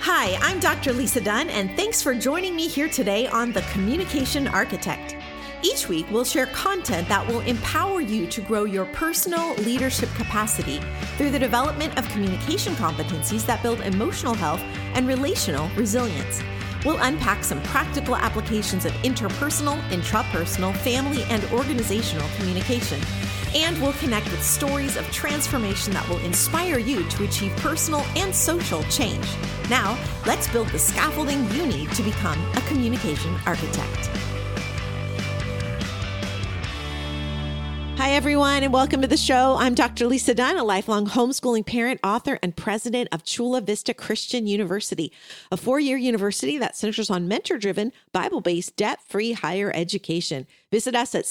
Hi, I'm Dr. Lisa Dunn, and thanks for joining me here today on The Communication Architect. Each week, we'll share content that will empower you to grow your personal leadership capacity through the development of communication competencies that build emotional health and relational resilience. We'll unpack some practical applications of interpersonal, intrapersonal, family, and organizational communication. And we'll connect with stories of transformation that will inspire you to achieve personal and social change. Now, let's build the scaffolding you need to become a communication architect. Hi, everyone, and welcome to the show. I'm Dr. Lisa Dunn, a lifelong homeschooling parent, author, and president of Chula Vista Christian University, a 4-year university that centers on mentor-driven, Bible-based, debt-free higher education. Visit us at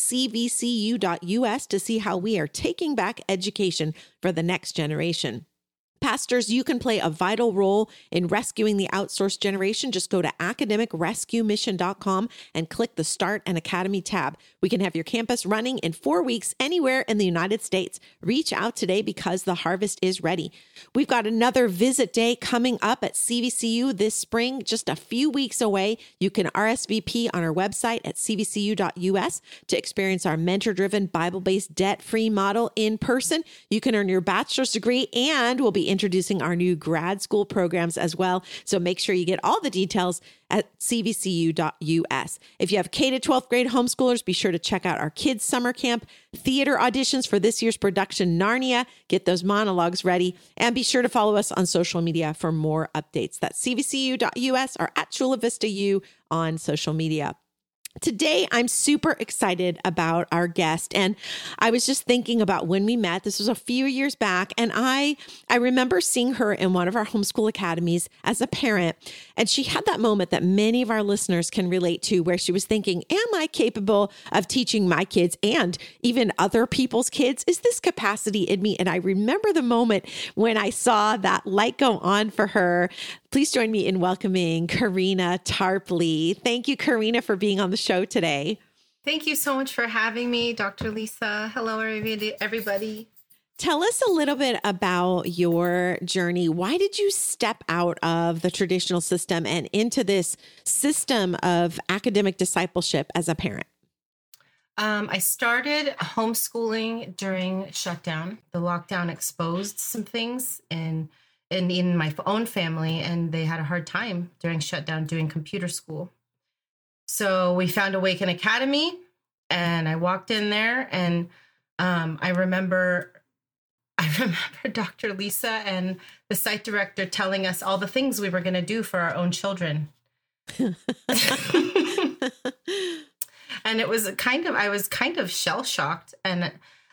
cvcu.us to see how we are taking back education for the next generation. Pastors, you can play a vital role in rescuing the outsourced generation. Just go to academicrescuemission.com and click the Start an Academy tab. We can have your campus running in 4 weeks anywhere in the United States. Reach out today because the harvest is ready. We've got another visit day coming up at CVCU this spring, just a few weeks away. You can RSVP on our website at cvcu.us to experience our mentor-driven, Bible-based, debt-free model in person. You can earn your bachelor's degree, and we'll be introducing our new grad school programs as well. So make sure you get all the details at cvcu.us. If you have K to 12th grade homeschoolers, be sure to check out our kids summer camp, theater auditions for this year's production Narnia, get those monologues ready, and be sure to follow us on social media for more updates. That's cvcu.us or at Chula Vista U on social media. Today, I'm super excited about our guest, and I was just thinking about when we met. This was a few years back, and I remember seeing her in one of our homeschool academies as a parent, and she had that moment that many of our listeners can relate to, where she was thinking, am I capable of teaching my kids and even other people's kids? Is this capacity in me? And I remember the moment when I saw that light go on for her. Please join me in welcoming Karina Tarpley. Thank you, Karina, for being on the show today. Thank you so much for having me, Dr. Lisa. Hello, everybody. Tell us a little bit about your journey. Why did you step out of the traditional system and into this system of academic discipleship as a parent? I started homeschooling during shutdown. The lockdown exposed some things in my own family, and they had a hard time during shutdown doing computer school. So we found Awaken Academy, and I walked in there, and I remember Dr. Lisa and the site director telling us all the things we were going to do for our own children. And I was kind of shell shocked, and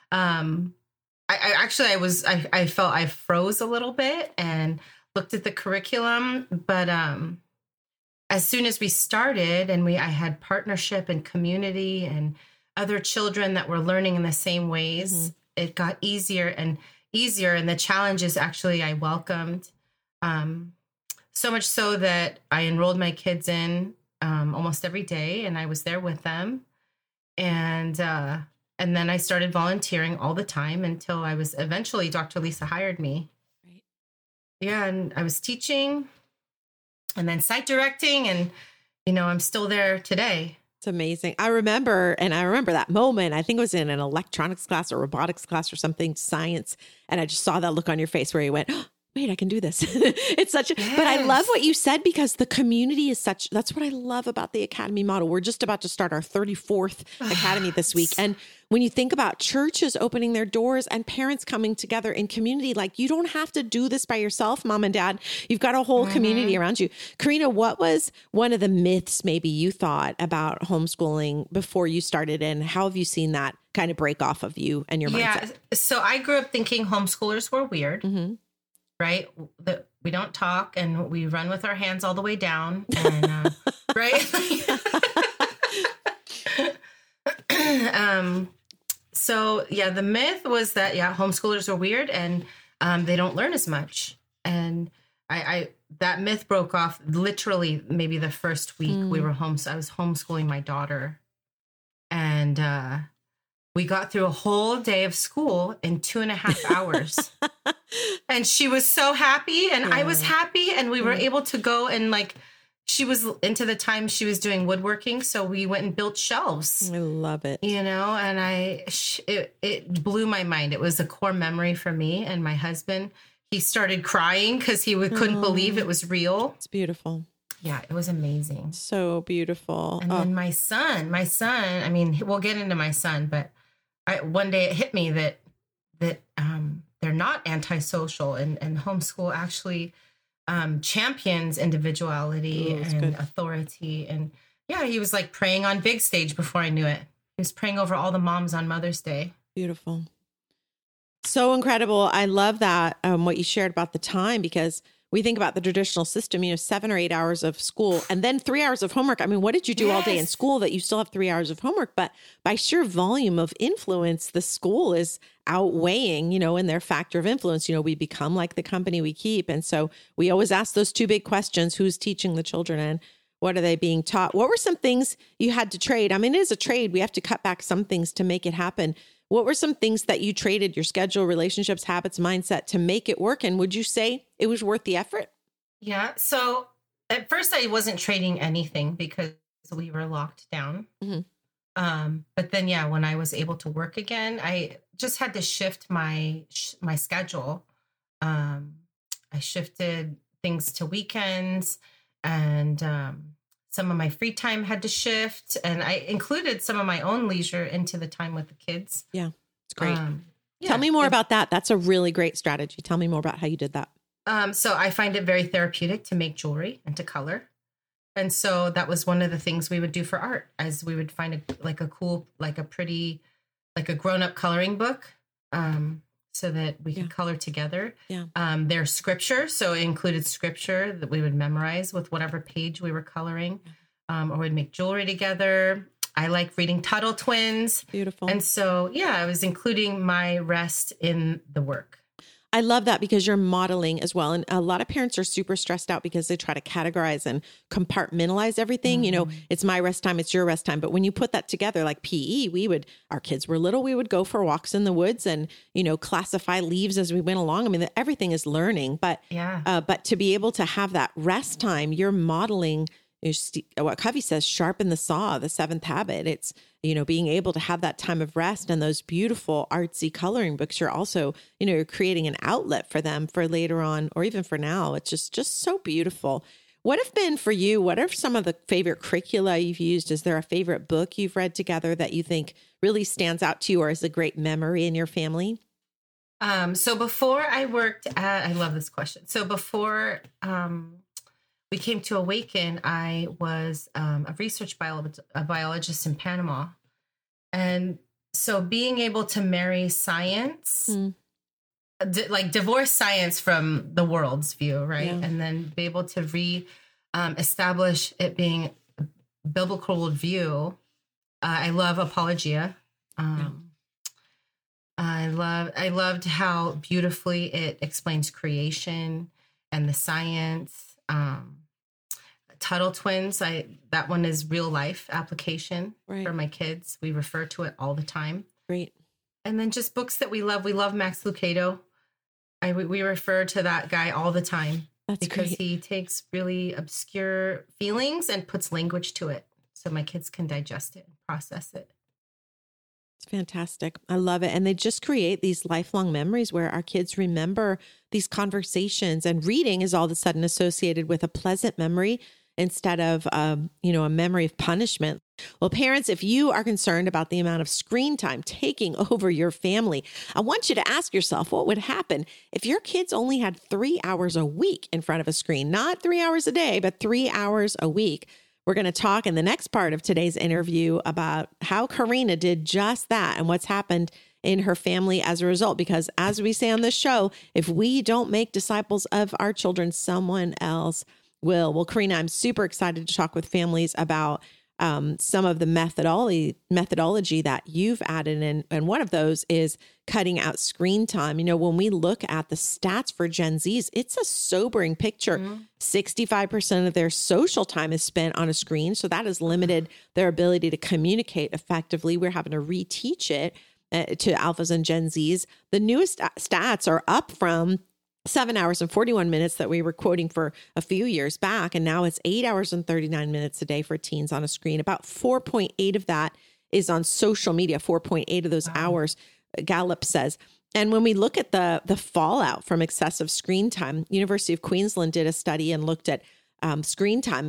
I felt I froze a little bit and looked at the curriculum, but as soon as we started and I had partnership and community and other children that were learning in the same ways, it got easier and easier. And the challenges actually I welcomed, so much so that I enrolled my kids in almost every day, and I was there with them. And then I started volunteering all the time until I was eventually Dr. Lisa hired me. Right. Yeah. And I was teaching and then site directing, and, I'm still there today. It's amazing. I remember that moment. I think it was in an electronics class or robotics class or something, science. And I just saw that look on your face where you went, oh, wait, I can do this. It's such a, yes. But I love what you said, because the community is that's what I love about the academy model. We're just about to start our 34th academy this week. And when you think about churches opening their doors and parents coming together in community, like, you don't have to do this by yourself, mom and dad. You've got a whole community around you. Karina, what was one of the myths maybe you thought about homeschooling before you started, and how have you seen that kind of break off of you and your mindset? Yeah. So I grew up thinking homeschoolers were weird. Mm-hmm. Right? That we don't talk, and we run with our hands all the way down. And, right? So yeah, the myth was that, homeschoolers are weird and they don't learn as much. And I that myth broke off literally maybe the first week we were home. So I was homeschooling my daughter, and we got through a whole day of school in 2.5 hours. And she was so happy and I was happy, and we were able to go and like, she was into the time she was doing woodworking. So we went and built shelves. I love it. You know, and it blew my mind. It was a core memory for me and my husband. He started crying because couldn't believe it was real. It's beautiful. Yeah, it was amazing. So beautiful. And then my son, I mean, we'll get into my son, but one day it hit me that they're not antisocial, and homeschool actually champions individuality and authority. And yeah, he was like praying on big stage before I knew it. He was praying over all the moms on Mother's Day. Beautiful. So incredible. I love that, what you shared about the time, because we think about the traditional system, 7 or 8 hours of school and then 3 hours of homework. I mean, what did you do all day in school that you still have 3 hours of homework? But by sheer volume of influence, the school is outweighing, in their factor of influence. We become like the company we keep. And so we always ask those two big questions: who's teaching the children and what are they being taught? What were some things you had to trade? I mean, it is a trade. We have to cut back some things to make it happen. What were some things that you traded, your schedule, relationships, habits, mindset, to make it work? And would you say it was worth the effort? Yeah. So at first I wasn't trading anything because we were locked down. Mm-hmm. But then, when I was able to work again, I just had to shift my schedule. I shifted things to weekends, and some of my free time had to shift, and I included some of my own leisure into the time with the kids. Yeah, it's great. Tell me more about that. That's a really great strategy. Tell me more about how you did that. So I find it very therapeutic to make jewelry and to color. And so that was one of the things we would do for art, as we would find a pretty grown-up coloring book, so that we could color together. Yeah. There's scripture. So it included scripture that we would memorize with whatever page we were coloring, or we'd make jewelry together. I like reading Tuttle Twins. Beautiful. And so, I was including my rest in the work. I love that, because you're modeling as well. And a lot of parents are super stressed out because they try to categorize and compartmentalize everything. Mm-hmm. It's my rest time, it's your rest time. But when you put that together, like PE, our kids were little, we would go for walks in the woods and, classify leaves as we went along. I mean, everything is learning, but to be able to have that rest time, you're modeling what Covey says, sharpen the saw, the seventh habit. It's, being able to have that time of rest, and those beautiful artsy coloring books. You're also, you're creating an outlet for them for later on, or even for now. It's just so beautiful. What have been for you? What are some of the favorite curricula you've used? Is there a favorite book you've read together that you think really stands out to you, or is a great memory in your family? So before I worked at, I love this question. So before, we came to Awaken, I was a research biologist in Panama. And so being able to marry science, divorce science from the world's view, right? Yeah. And then be able to establish it being a biblical worldview. I love Apologia. I loved how beautifully it explains creation and the science. Tuttle Twins, that one is real life application for my kids. We refer to it all the time. Great. And then just books that we love. We love Max Lucado. We refer to that guy all the time. That's because great. He takes really obscure feelings and puts language to it, so my kids can digest it and process it. It's fantastic. I love it. And they just create these lifelong memories where our kids remember these conversations, and reading is all of a sudden associated with a pleasant memory instead of, a memory of punishment. Well, parents, if you are concerned about the amount of screen time taking over your family, I want you to ask yourself what would happen if your kids only had 3 hours a week in front of a screen, not 3 hours a day, but 3 hours a week. We're going to talk in the next part of today's interview about how Karina did just that and what's happened in her family as a result. Because as we say on this show, if we don't make disciples of our children, someone else will. Well, Karina, I'm super excited to talk with families about some of the methodology that you've added in. And one of those is cutting out screen time. When we look at the stats for Gen Zs, it's a sobering picture. 65% of their social time is spent on a screen. So that has limited their ability to communicate effectively. We're having to reteach it to alphas and Gen Zs. The newest stats are up from 7 hours and 41 minutes that we were quoting for a few years back. And now it's 8 hours and 39 minutes a day for teens on a screen. About 4.8 of that is on social media, 4.8 of those hours, Gallup says. And when we look at the fallout from excessive screen time, University of Queensland did a study and looked at screen time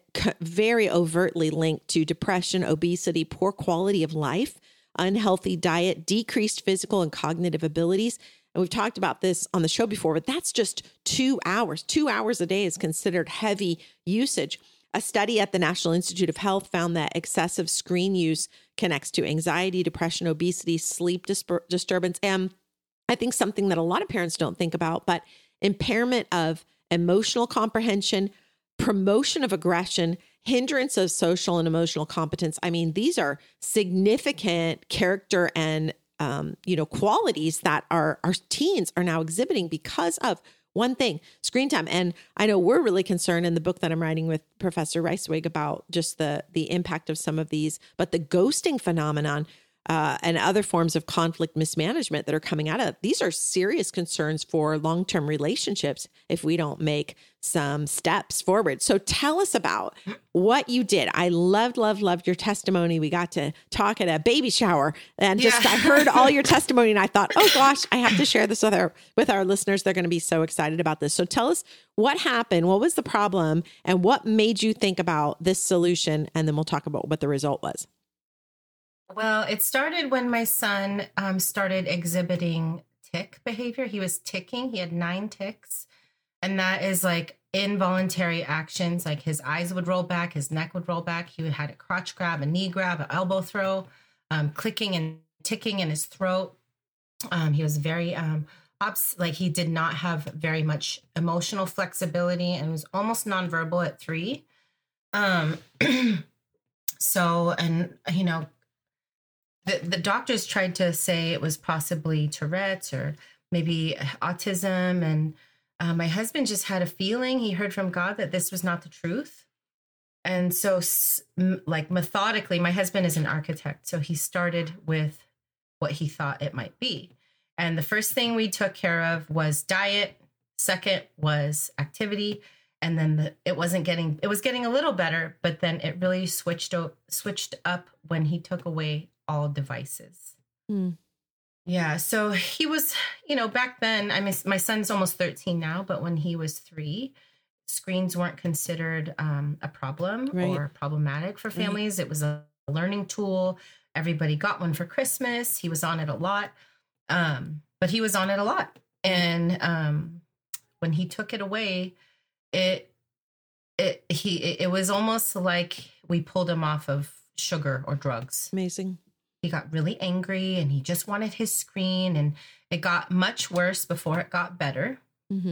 very overtly linked to depression, obesity, poor quality of life, unhealthy diet, decreased physical and cognitive abilities. And we've talked about this on the show before, but that's just 2 hours. 2 hours a day is considered heavy usage. A study at the National Institute of Health found that excessive screen use connects to anxiety, depression, obesity, sleep disturbance, and I think something that a lot of parents don't think about, but impairment of emotional comprehension, promotion of aggression, hindrance of social and emotional competence. I mean, these are significant character and qualities that our teens are now exhibiting because of one thing, screen time. And I know we're really concerned in the book that I'm writing with Professor Reiswig about just the impact of some of these, but the ghosting phenomenon and other forms of conflict mismanagement that are coming out of these are serious concerns for long-term relationships if we don't make some steps forward. So tell us about what you did. I loved your testimony. We got to talk at a baby shower and I heard all your testimony and I thought, oh gosh, I have to share this with our listeners. They're going to be so excited about this. So tell us what happened, what was the problem, and what made you think about this solution? And then we'll talk about what the result was. Well, it started when my son started exhibiting tic behavior. He was ticking. He had 9 tics. And that is like involuntary actions. Like his eyes would roll back, his neck would roll back. He had a crotch grab, a knee grab, an elbow throw, clicking and ticking in his throat. He was very, he did not have very much emotional flexibility and was almost nonverbal at 3. The doctors tried to say it was possibly Tourette's or maybe autism. And my husband just had a feeling. He heard from God that this was not the truth. And so methodically, my husband is an architect. So he started with what he thought it might be. And the first thing we took care of was diet. Second was activity. And then it was getting a little better, but then it really switched up when he took away all devices. Yeah. So he was, back then, I mean, my son's almost 13 now, but when he was 3, screens weren't considered a problem or problematic for families. It was a learning tool. Everybody got one for Christmas. He was on it a lot. But he was on it a lot. And when he took it away, it was almost like we pulled him off of sugar or drugs. Amazing. He got really angry and he just wanted his screen, and it got much worse before it got better. Mm-hmm.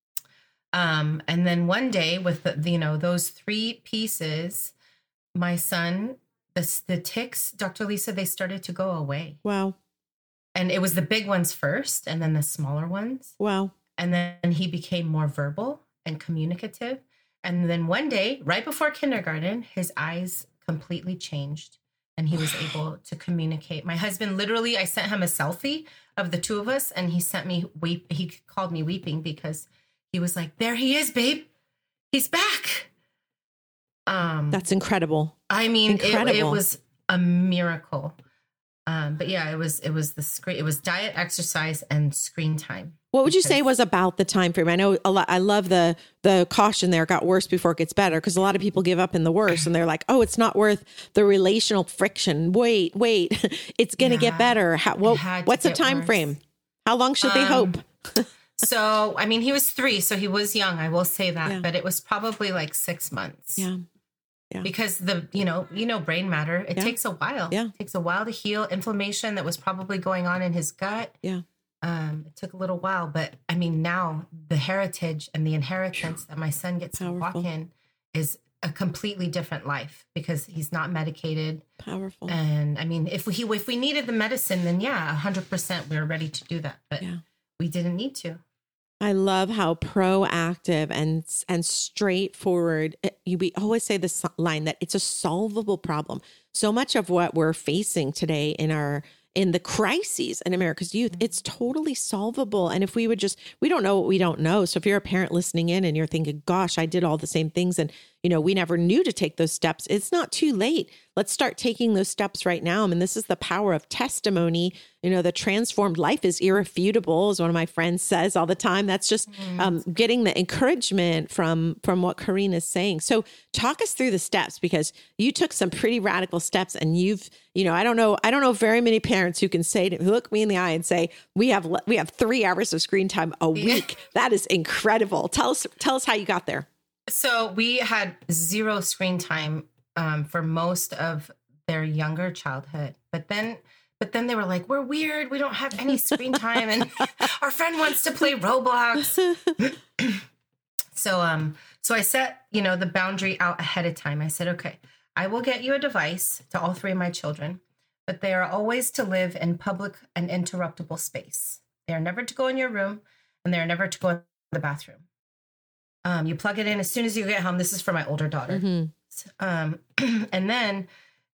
And then one day with those 3 pieces, my son, the tics, Dr. Lisa, they started to go away. Wow. And it was the big ones first and then the smaller ones. Wow. And then he became more verbal and communicative. And then one day, right before kindergarten, his eyes completely changed. And he was able to communicate. My husband, literally, I sent him a selfie of the 2 of us, and he sent me he called me weeping because he was like, "There he is, babe. He's back." That's incredible. I mean, it was a miracle. But yeah, it was the screen. It was diet, exercise, and screen time. What would you say was about the time frame? I know a lot. I love the caution there. It got worse before it gets better, because a lot of people give up in the worst and they're like, "Oh, it's not worth the relational friction. Wait, it's going to get better." What's the time frame? How long should they hope? So, I mean, he was 3, so he was young. I will say that, but it was probably like 6 months. Yeah. Because brain matter, it takes a while. Yeah. It takes a while to heal inflammation that was probably going on in his gut. Yeah. It took a little while, but I mean, now the heritage and the inheritance that my son gets to walk in is a completely different life because he's not medicated. Powerful. And I mean, if we needed the medicine, then 100% we were ready to do that, but we didn't need to. I love how proactive and straightforward. We always say this line that it's a solvable problem. So much of what we're facing today in our in the crises in America's youth. It's totally solvable. And if we would just, we don't know what we don't know. So if you're a parent listening in and you're thinking, gosh, I did all the same things and, we never knew to take those steps, it's not too late. Let's start taking those steps right now. I mean, this is the power of testimony. The transformed life is irrefutable, as one of my friends says all the time. That's just getting the encouragement from what Karina is saying. So talk us through the steps, because you took some pretty radical steps, and you've, I don't know very many parents who can say, who look me in the eye and say, we have 3 hours of screen time a week. That is incredible. Tell us how you got there. So we had 0 screen time for most of their younger childhood. But then they were like, we're weird. We don't have any screen time. And our friend wants to play Roblox. So I set, the boundary out ahead of time. I said, okay, I will get you a device to all 3 of my children, but they are always to live in public and interruptible space. They are never to go in your room, and they are never to go in the bathroom. You plug it in as soon as you get home. This is for my older daughter. Mm-hmm. And then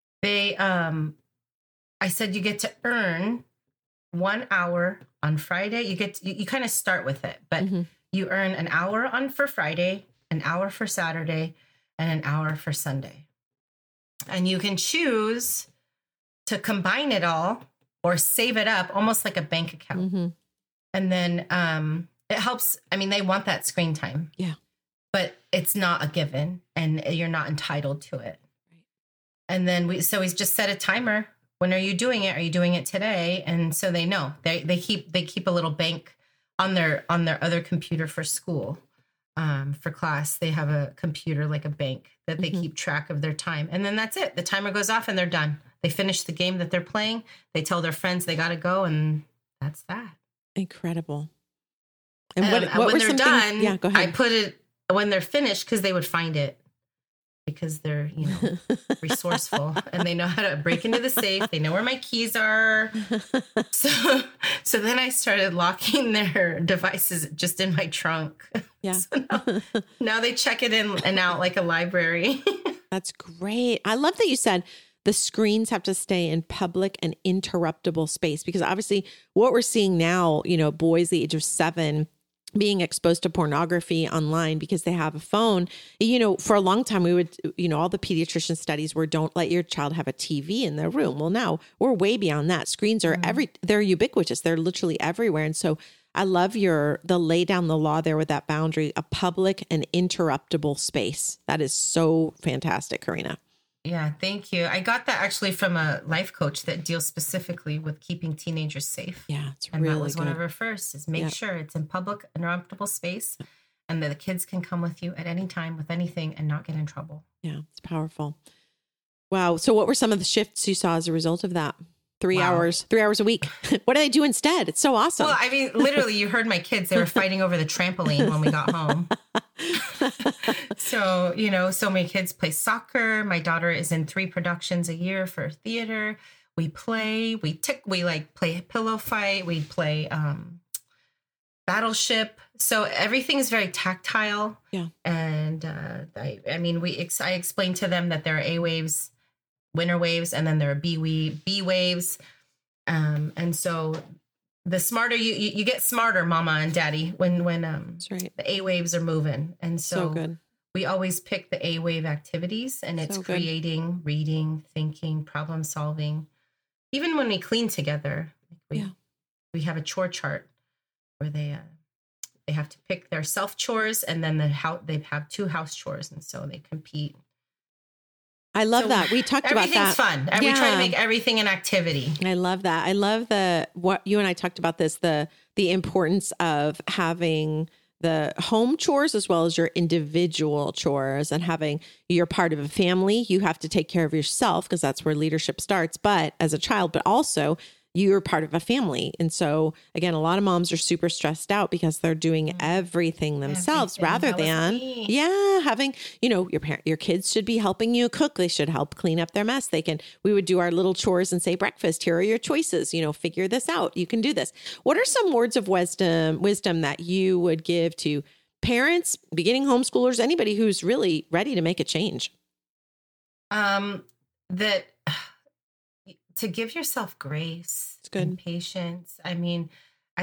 I said, you get to earn 1 hour on Friday. You kind of start with it, but you earn an hour for Friday, an hour for Saturday, and an hour for Sunday. And you can choose to combine it all or save it up almost like a bank account. Mm-hmm. And then, it helps. I mean, they want that screen time. Yeah. But it's not a given, and you're not entitled to it. Right. And then we just set a timer. When are you doing it? Are you doing it today? And so they know. They keep a little bank on their other computer for school. For class, they have a computer like a bank that they keep track of their time. And then that's it. The timer goes off and they're done. They finish the game that they're playing. They tell their friends they got to go, and that's that. Incredible. And what when they're done, yeah, go ahead. I put it when they're finished, because they would find it, because they're, resourceful and they know how to break into the safe. They know where my keys are. So then I started locking their devices just in my trunk. Yeah. So now they check it in and out like a library. That's great. I love that you said the screens have to stay in public and interruptible space, because obviously what we're seeing now, boys the age of 7 being exposed to pornography online because they have a phone. For a long time we would, all the pediatrician studies were, don't let your child have a TV in their room. Well, now we're way beyond that. Screens are they're ubiquitous. They're literally everywhere. And so I love the lay down the law there with that boundary, a public and interruptible space. That is so fantastic, Karina. Yeah, thank you. I got that actually from a life coach that deals specifically with keeping teenagers safe. Yeah, it's and really that was good. One of her first is make sure it's in public, interruptible space, and that the kids can come with you at any time with anything and not get in trouble. Yeah, it's powerful. Wow. So what were some of the shifts you saw as a result of that? 3 hours a week. What do they do instead? It's so awesome. Well, I mean, literally, you heard my kids. They were fighting over the trampoline when we got home. So, so many kids play soccer. My daughter is in 3 productions a year for theater. We play, we play pillow fight. We play Battleship. So everything is very tactile. Yeah. And I explained to them that there are A waves, winter waves, and then there are B waves. And so the smarter you get smarter, mama and daddy, when that's right. The A waves are moving. And so good. We always pick the A wave activities, and it's creating, reading, thinking, problem solving. Even when we clean together, we have a chore chart where they have to pick their self chores, and then they have 2 house chores, and so they compete. I love that. We talked about that. Everything's fun. And we try to make everything an activity. I love that. I love what you and I talked about this, the importance of having the home chores as well as your individual chores, and having, you're part of a family. You have to take care of yourself because that's where leadership starts, but as a child, but also you're part of a family. And so again, a lot of moms are super stressed out because they're doing everything themselves rather than, having, your kids should be helping you cook. They should help clean up their mess. We would do our little chores and say, breakfast, here are your choices, figure this out. You can do this. What are some words of wisdom that you would give to parents, beginning homeschoolers, anybody who's really ready to make a change? to give yourself grace It's good. and patience. I mean, I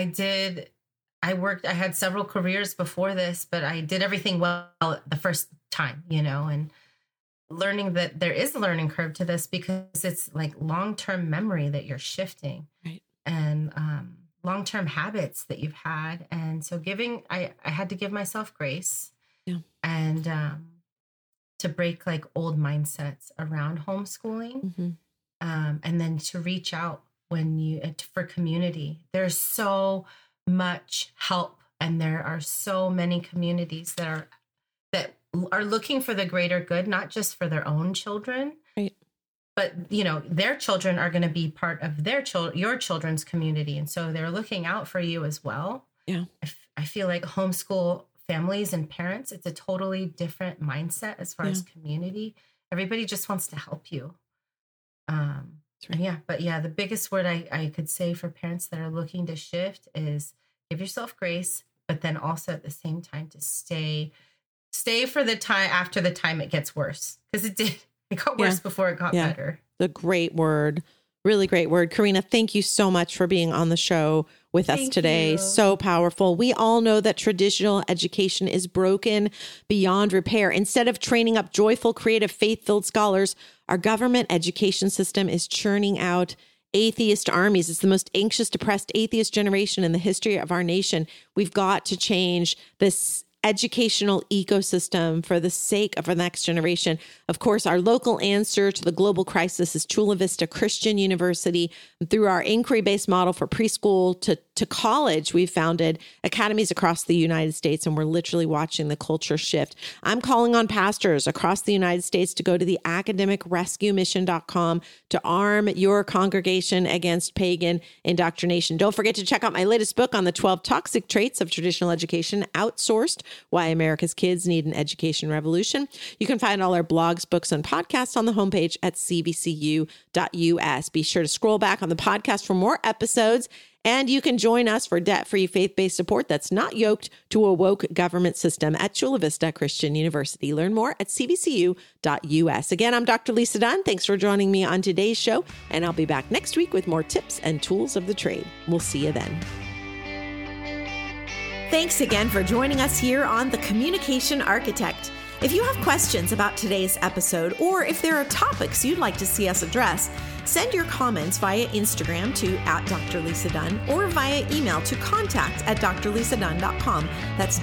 had several careers before this, but I did everything well the first time, and learning that there is a learning curve to this because it's like long-term memory that you're shifting, Right. and long-term habits that you've had. And so I had to give myself grace, and to break like old mindsets around homeschooling, Mm-hmm. And then to reach out for community. There's so much help, and there are so many communities that are looking for the greater good, not just for their own children, Right. but their children are going to be part of your children's community, and so they're looking out for you as well. Yeah, I feel like homeschool families and parents, it's a totally different mindset as far as community. Everybody just wants to help you. That's right. The biggest word I could say for parents that are looking to shift is give yourself grace, but then also at the same time to stay for the time after the time it gets worse, because it got worse before it got better. The great word. Really great word. Karina, thank you so much for being on the show with us today. You. So powerful. We all know that traditional education is broken beyond repair. Instead of training up joyful, creative, faith-filled scholars, our government education system is churning out atheist armies. It's the most anxious, depressed atheist generation in the history of our nation. We've got to change this educational ecosystem for the sake of our next generation. Of course, our local answer to the global crisis is Chula Vista Christian University. Through our inquiry-based model for preschool to college, we've founded academies across the United States, and we're literally watching the culture shift. I'm calling on pastors across the United States to go to the academicrescuemission.com to arm your congregation against pagan indoctrination. Don't forget to check out my latest book on the 12 toxic traits of traditional education outsourced: Why America's Kids Need an Education Revolution. You can find all our blogs, books, and podcasts on the homepage at cvcu.us. Be sure to scroll back on the podcast for more episodes, and you can join us for debt-free, faith-based support that's not yoked to a woke government system at Chula Vista Christian University. Learn more at cvcu.us. Again, I'm Dr. Lisa Dunn. Thanks for joining me on today's show, and I'll be back next week with more tips and tools of the trade. We'll see you then. Thanks again for joining us here on The Communication Architect. If you have questions about today's episode, or if there are topics you'd like to see us address, send your comments via Instagram to @DrLisaDunn or via email to contact@drlisadunn.com. That's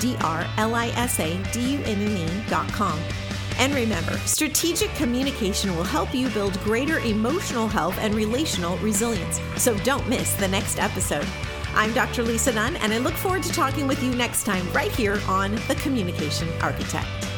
DrLisadunne.com. And remember, strategic communication will help you build greater emotional health and relational resilience. So don't miss the next episode. I'm Dr. Lisa Dunn, and I look forward to talking with you next time right here on The Communication Architect.